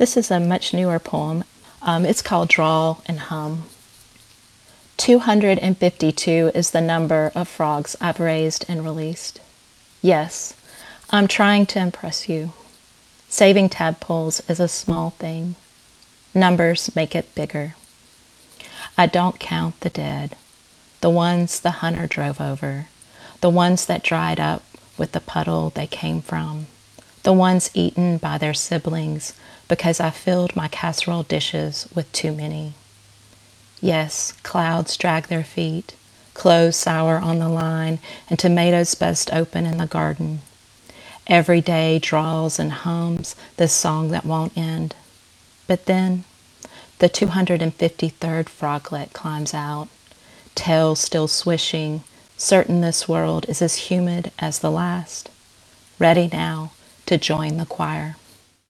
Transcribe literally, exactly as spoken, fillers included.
This is a much newer poem. Um, it's called Drawl and Hum. two hundred fifty-two is the number of frogs I've raised and released. Yes, I'm trying to impress you. Saving tadpoles is a small thing. Numbers make it bigger. I don't count the dead, the ones the hunter drove over, the ones that dried up with the puddle they came from, the ones eaten by their siblings because I filled my casserole dishes with too many. Yes, clouds drag their feet, clothes sour on the line, and tomatoes bust open in the garden. Every day drawls and hums this song that won't end. But then the two hundred fifty-third froglet climbs out, tail still swishing, certain this world is as humid as the last, ready now to join the choir.